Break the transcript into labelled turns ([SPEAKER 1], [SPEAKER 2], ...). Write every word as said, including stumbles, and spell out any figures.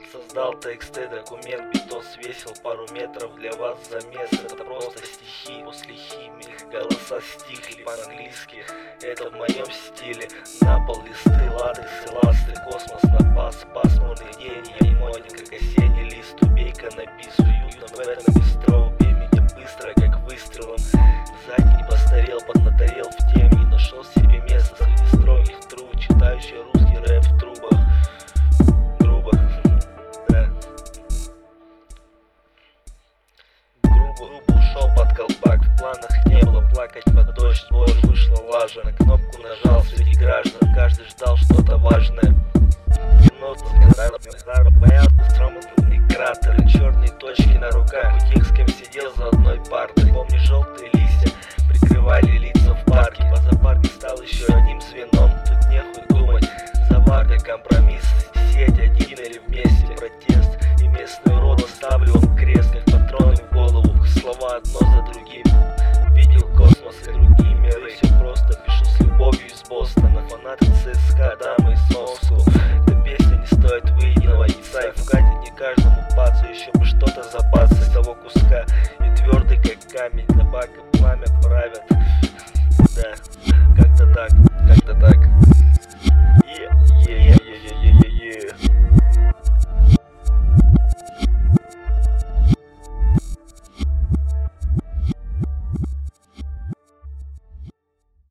[SPEAKER 1] Создал тексты, документ, битос свесил пару метров для вас замес. Это просто стихи после химии, голоса стихли по-английски. Это в моем стиле. На пол листы, латексы, ласты, космос на пас. Пасмурный день, я моден, как осенний лист. Убей-ка на бис, уютно в этом бистро. Убей меня быстро, как выстрелом. Задний не постарел под